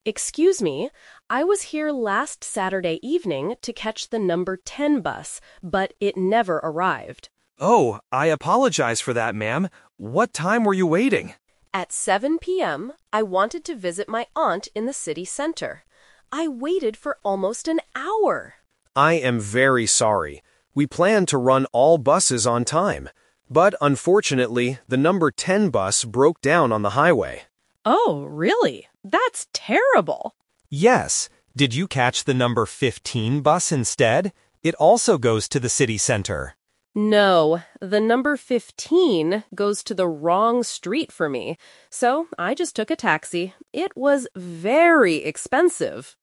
Excuse me, I was here last Saturday evening to catch the number 10 bus, but it never arrived. Oh, I apologize for that, ma'am. What time were you waiting? At 7 p.m., I wanted to visit my aunt in the city center. I waited for almost an hour. I am very sorry. We planned to run all buses on time. But unfortunately, the number 10 bus broke down on the highway. Oh, really? That's terrible. Yes. Did you catch the number 15 bus instead? It also goes to the city center. No, the number 15 goes to the wrong street for me, so I just took a taxi. It was very expensive.